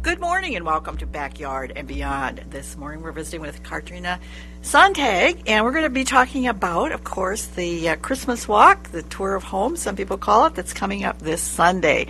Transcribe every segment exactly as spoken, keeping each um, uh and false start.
Good morning and welcome to Backyard and Beyond. This morning we're visiting with Katrina Sontag, and we're going to be talking about, of course, the uh, Christmas Walk, the Tour of Home, some people call it, that's coming up this Sunday.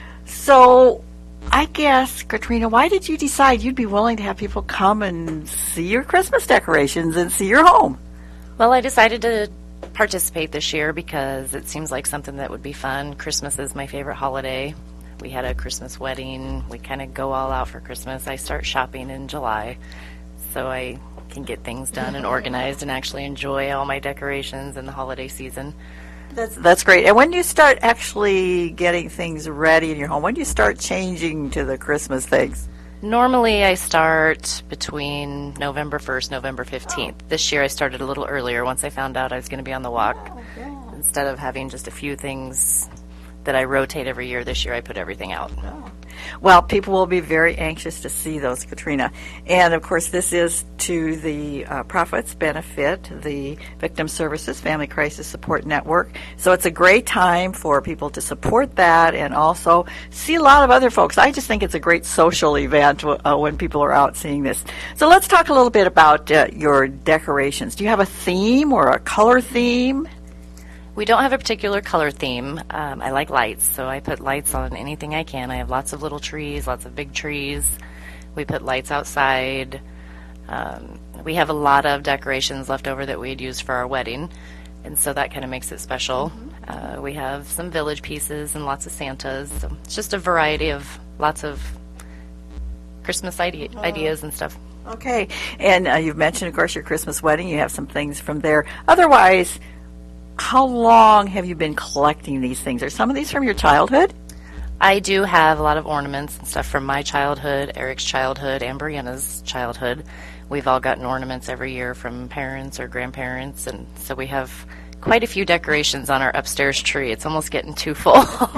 So I guess, Katrina, why did you decide you'd be willing to have people come and see your Christmas decorations and see your home? Well, I decided to participate this year because it seems like something that would be fun. Christmas is my favorite holiday. We had a Christmas wedding. We kind of go all out for Christmas. I start shopping in July, so I can get things done and organized and actually enjoy all my decorations in the holiday season. That's that's great. And when do you start actually getting things ready in your home? When do you start changing to the Christmas things? Normally, I start between November first, November fifteenth. Oh. This year, I started a little earlier once I found out I was going to be on the walk. Oh, yeah. Instead of having just a few things that I rotate every year, this year I put everything out. Oh. Well, people will be very anxious to see those, Katrina. And, of course, this is to the uh, Profits Benefit, the Victim Services Family Crisis Support Network. So it's a great time for people to support that and also see a lot of other folks. I just think it's a great social event uh, when people are out seeing this. So let's talk a little bit about uh, your decorations. Do you have a theme or a color theme? We don't have a particular color theme. Um, I like lights, so I put lights on anything I can. I have lots of little trees, lots of big trees. We put lights outside. Um, we have a lot of decorations left over that we had used for our wedding, and so that kind of makes it special. Mm-hmm. Uh, we have some village pieces and lots of Santas. So it's just a variety of lots of Christmas ide- ideas and stuff. Okay, and uh, you've mentioned, of course, your Christmas wedding. You have some things from there. Otherwise, how long have you been collecting these things? Are some of these from your childhood? I do have a lot of ornaments and stuff from my childhood, Eric's childhood, and Brianna's childhood. We've all gotten ornaments every year from parents or grandparents, and so we have quite a few decorations on our upstairs tree. It's almost getting too full.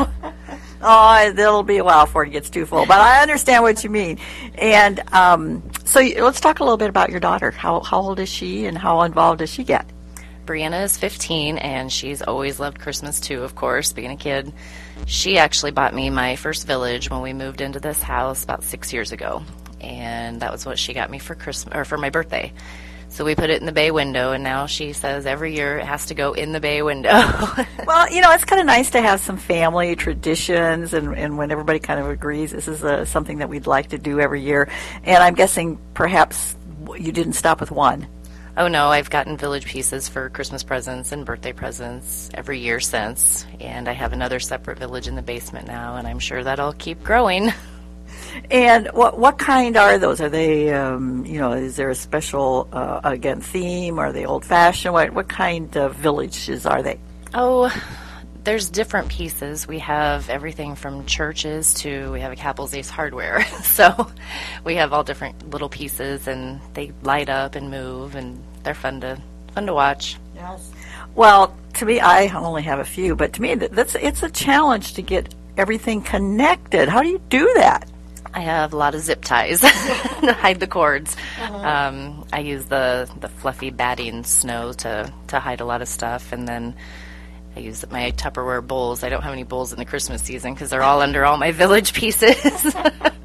Oh, it'll be a while before it gets too full, but I understand what you mean. And um, so you, let's talk a little bit about your daughter. How, how old is she, and how involved does she get? Brianna is fifteen, and she's always loved Christmas, too, of course, being a kid. She actually bought me my first village when we moved into this house about six years ago, and that was what she got me for Christmas or for my birthday. So we put it in the bay window, and now she says every year it has to go in the bay window. Well, you know, it's kind of nice to have some family traditions, and, and when everybody kind of agrees, this is uh, something that we'd like to do every year. And I'm guessing perhaps you didn't stop with one. Oh, no, I've gotten village pieces for Christmas presents and birthday presents every year since, and I have another separate village in the basement now, and I'm sure that'll keep growing. And what what kind are those? Are they, um, you know, is there a special, uh, again, theme? Are they old-fashioned? What, what kind of villages are they? Oh, there's different pieces. We have everything from churches to, we have a Capel's Ace Hardware. So we have all different little pieces, and they light up and move, and they're fun to fun to watch. Yes. Well, to me, I only have a few, but to me, that's it's a challenge to get everything connected. How do you do that? I have a lot of zip ties to hide the cords. Uh-huh. Um, I use the, the fluffy batting snow to, to hide a lot of stuff, and then I use my Tupperware bowls. I don't have any bowls in the Christmas season because they're all under all my village pieces.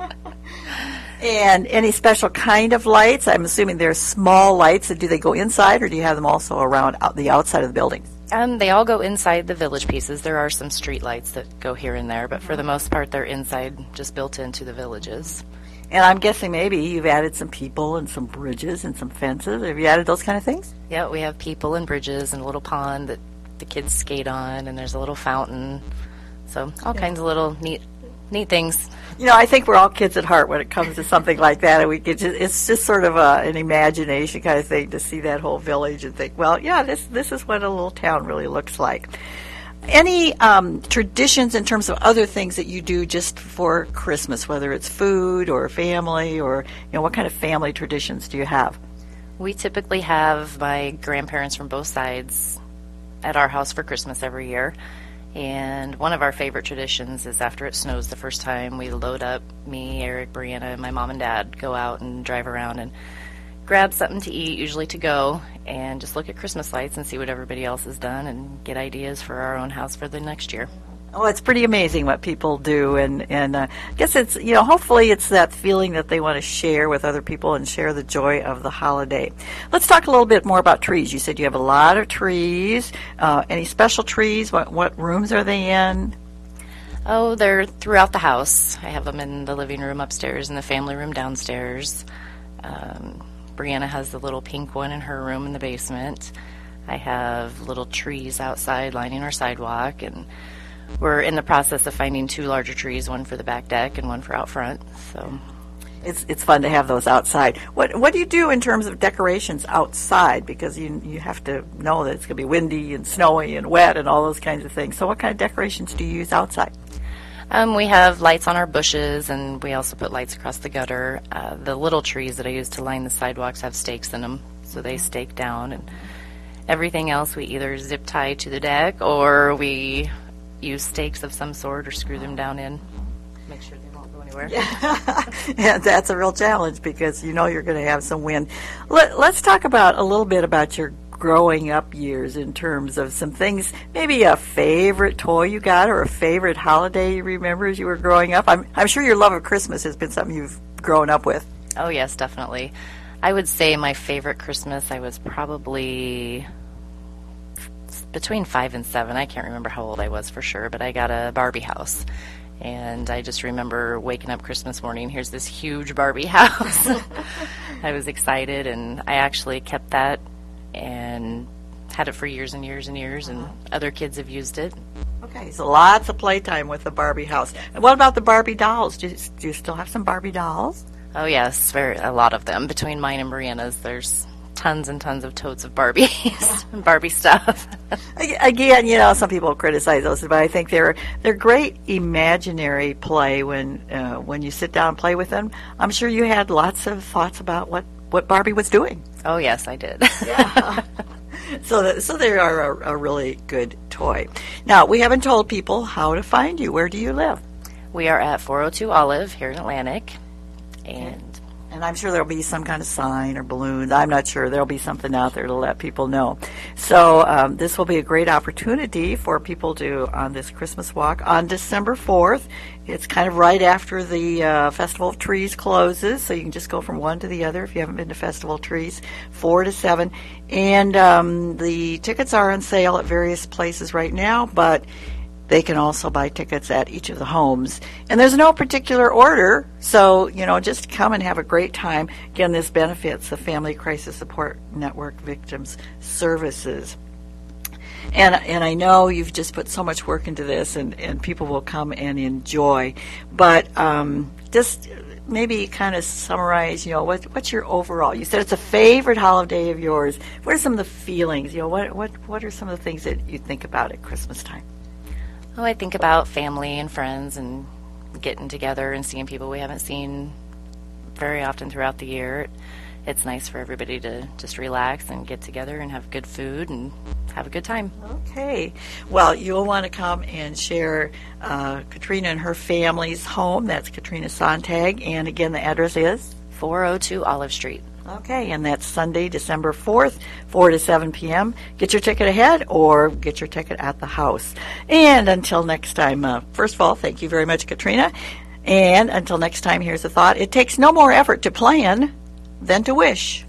And any special kind of lights? I'm assuming they're small lights. Do they go inside, or do you have them also around out the outside of the building? Um, they all go inside the village pieces. There are some street lights that go here and there, but for the most part, they're inside, just built into the villages. And I'm guessing maybe you've added some people and some bridges and some fences. Have you added those kind of things? Yeah, we have people and bridges and a little pond that the kids skate on, and there's a little fountain. So all yeah. kinds of little neat neat things. You know, I think we're all kids at heart when it comes to something like that, and we get just, it's just sort of a, an imagination kind of thing to see that whole village and think, well, yeah, this this is what a little town really looks like. Any um, traditions in terms of other things that you do just for Christmas, whether it's food or family, or you know, what kind of family traditions do you have? We typically have my grandparents from both sides at our house for Christmas every year. And one of our favorite traditions is after it snows the first time, we load up, me, Eric, Brianna, and my mom and dad go out and drive around and grab something to eat, usually to go, and just look at Christmas lights and see what everybody else has done and get ideas for our own house for the next year. Oh, it's pretty amazing what people do, and and uh, I guess it's, you know, hopefully it's that feeling that they want to share with other people and share the joy of the holiday. Let's talk a little bit more about trees. You said you have a lot of trees. Uh, any special trees? What what rooms are they in? Oh, they're throughout the house. I have them in the living room upstairs and the family room downstairs. Um, Brianna has the little pink one in her room in the basement. I have little trees outside lining our sidewalk, and we're in the process of finding two larger trees, one for the back deck and one for out front. So It's it's fun to have those outside. What what do you do in terms of decorations outside? Because you you have to know that it's going to be windy and snowy and wet and all those kinds of things. So what kind of decorations do you use outside? um, we have lights on our bushes, and we also put lights across the gutter. Uh, the little trees that I use to line the sidewalks have stakes in them, so they stake down. And everything else we either zip tie to the deck, or we use stakes of some sort or screw them down in. Make sure they won't go anywhere. Yeah, that's a real challenge because you know you're going to have some wind. Let, let's talk about a little bit about your growing up years in terms of some things, maybe a favorite toy you got or a favorite holiday you remember as you were growing up. I'm, I'm sure your love of Christmas has been something you've grown up with. Oh, yes, definitely. I would say my favorite Christmas, I was probably between five and seven. I can't remember how old I was for sure, but I got a Barbie house. And I just remember waking up Christmas morning, here's this huge Barbie house. I was excited, and I actually kept that and had it for years and years and years, and other kids have used it. Okay, so lots of playtime with the Barbie house. And what about the Barbie dolls? Do you, do you still have some Barbie dolls? Oh, yes, very, a lot of them. Between mine and Brianna's, there's tons and tons of totes of Barbies and Barbie stuff. Again, you know, some people criticize those, but I think they're they're great imaginary play when uh, when you sit down and play with them. I'm sure you had lots of thoughts about what, what Barbie was doing. Oh, yes, I did. Yeah. So, that, so they are a, a really good toy. Now, we haven't told people how to find you. Where do you live? We are at four oh two Olive here in Atlantic, and And I'm sure there'll be some kind of sign or balloons. I'm not sure. There'll be something out there to let people know. So um, this will be a great opportunity for people to, on this Christmas walk, on December fourth. It's kind of right after the uh, Festival of Trees closes, so you can just go from one to the other if you haven't been to Festival of Trees, four to seven. And um, the tickets are on sale at various places right now, but they can also buy tickets at each of the homes. And there's no particular order, so, you know, just come and have a great time. Again, this benefits the Family Crisis Support Network Victims Services. And and I know you've just put so much work into this, and, and people will come and enjoy. But um, just maybe kind of summarize, you know, what what's your overall? You said it's a favorite holiday of yours. What are some of the feelings? You know, what what what are some of the things that you think about at Christmas time? Oh, I think about family and friends and getting together and seeing people we haven't seen very often throughout the year. It's nice for everybody to just relax and get together and have good food and have a good time. Okay. Well, you'll want to come and share uh, Katrina and her family's home. That's Katrina Sontag. And again, the address is? four oh two Olive Street. Okay, and that's Sunday, December fourth, four to seven p.m. Get your ticket ahead or get your ticket at the house. And until next time, uh, first of all, thank you very much, Katrina. And until next time, here's a thought. It takes no more effort to plan than to wish.